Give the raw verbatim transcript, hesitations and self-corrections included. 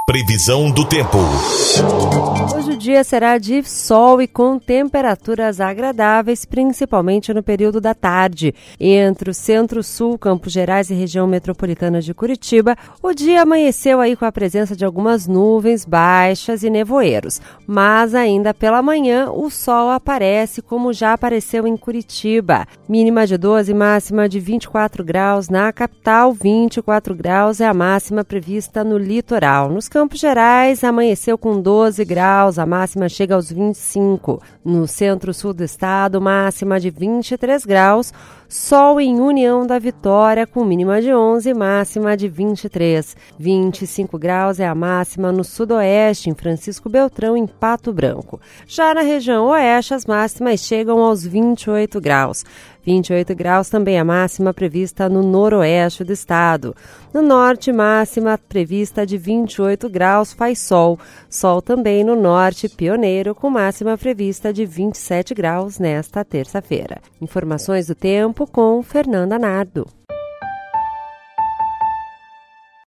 Previsão do tempo. Hoje o dia será de sol e com temperaturas agradáveis, principalmente no período da tarde. Entre o centro-sul, Campos Gerais e região metropolitana de Curitiba, o dia amanheceu aí com a presença de algumas nuvens baixas e nevoeiros. Mas ainda pela manhã, o sol aparece como já apareceu em Curitiba. Mínima de doze, máxima de vinte e quatro graus na capital, vinte e quatro graus é a máxima prevista no litoral. Nos Campos Gerais, amanheceu com doze graus, a máxima chega aos vinte e cinco. No centro-sul do estado, máxima de vinte e três graus. Sol em União da Vitória, com mínima de onze, máxima de vinte e três. vinte e cinco graus é a máxima no sudoeste, em Francisco Beltrão, em Pato Branco. Já na região oeste, as máximas chegam aos vinte e oito graus. vinte e oito graus também a máxima prevista no noroeste do estado. No norte, máxima prevista de vinte e oito graus, faz sol. Sol também no norte pioneiro, com máxima prevista de vinte e sete graus nesta terça-feira. Informações do tempo com Fernanda Nardo.